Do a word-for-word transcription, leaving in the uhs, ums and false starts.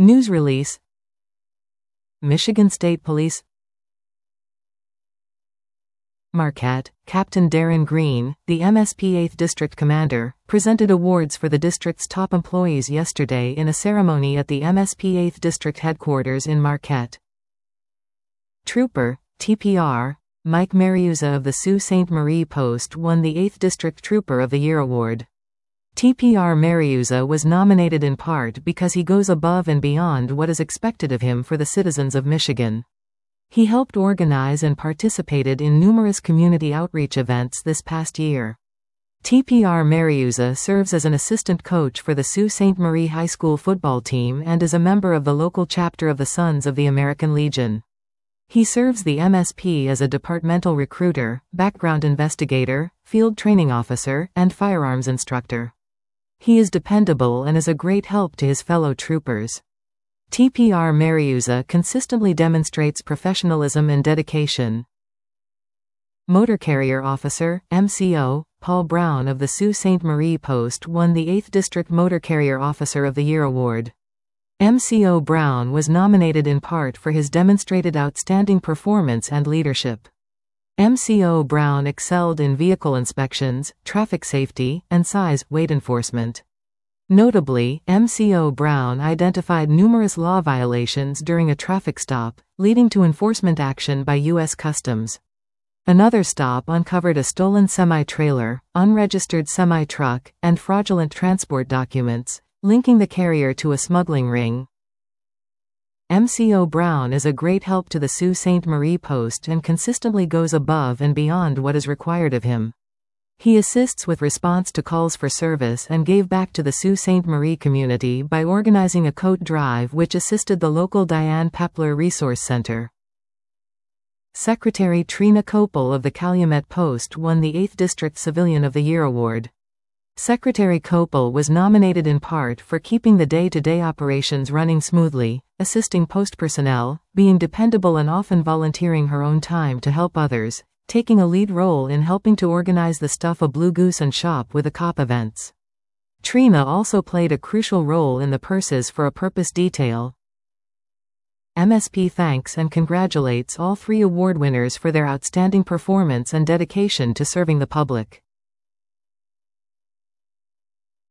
News release. Michigan State Police. Marquette, Captain Darren Green, the M S P eighth District Commander, presented awards for the district's top employees yesterday in a ceremony at the M S P eighth District headquarters in Marquette. Trooper, T P R, Mike Mariuzza of the Sault Ste. Marie Post won the eighth District Trooper of the Year award. T P R Mariuzza was nominated in part because he goes above and beyond what is expected of him for the citizens of Michigan. He helped organize and participated in numerous community outreach events this past year. T P R Mariuzza serves as an assistant coach for the Sault Ste. Marie High School football team and is a member of the local chapter of the Sons of the American Legion. He serves the M S P as a departmental recruiter, background investigator, field training officer, and firearms instructor. He is dependable and is a great help to his fellow troopers. T P R Mariuzza consistently demonstrates professionalism and dedication. Motor Carrier Officer, M C O, Paul Brown of the Sault Ste. Marie Post won the eighth District Motor Carrier Officer of the Year award. M C O Brown was nominated in part for his demonstrated outstanding performance and leadership. M C O Brown excelled in vehicle inspections, traffic safety, and size, weight enforcement. Notably, M C O Brown identified numerous law violations during a traffic stop, leading to enforcement action by U S Customs. Another stop uncovered a stolen semi-trailer, unregistered semi-truck, and fraudulent transport documents, linking the carrier to a smuggling ring. M C O Brown is a great help to the Sault Ste. Marie Post and consistently goes above and beyond what is required of him. He assists with response to calls for service and gave back to the Sault Ste. Marie community by organizing a coat drive which assisted the local Diane Papler Resource Center. Secretary Trina Kopel of the Calumet Post won the eighth District Civilian of the Year award. Secretary Kopel was nominated in part for keeping the day-to-day operations running smoothly, assisting post personnel, being dependable and often volunteering her own time to help others, taking a lead role in helping to organize the Stuff a Blue Goose and Shop with a Cop events. Trina also played a crucial role in the Purses for a Purpose detail. M S P thanks and congratulates all three award winners for their outstanding performance and dedication to serving the public.